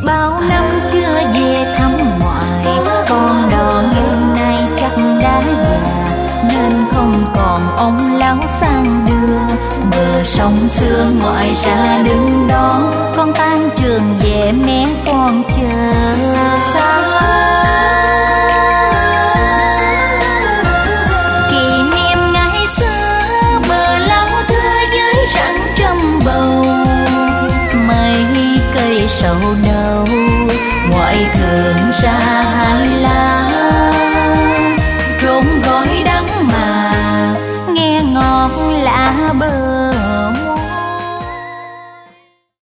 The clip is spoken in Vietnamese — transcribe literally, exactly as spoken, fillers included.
bao năm chưa về thăm ngoại, con đò ngày nay chắc đã già nên không còn ông lão sang đưa. Bờ sông xưa ngoại ra đứng đón con tan trường về mẹ con chờ xa. Kỷ niệm ngày xưa bờ lão thưa với rặng trăm bầu, mấy cây sầu đầu ngoại thường ra hai lá.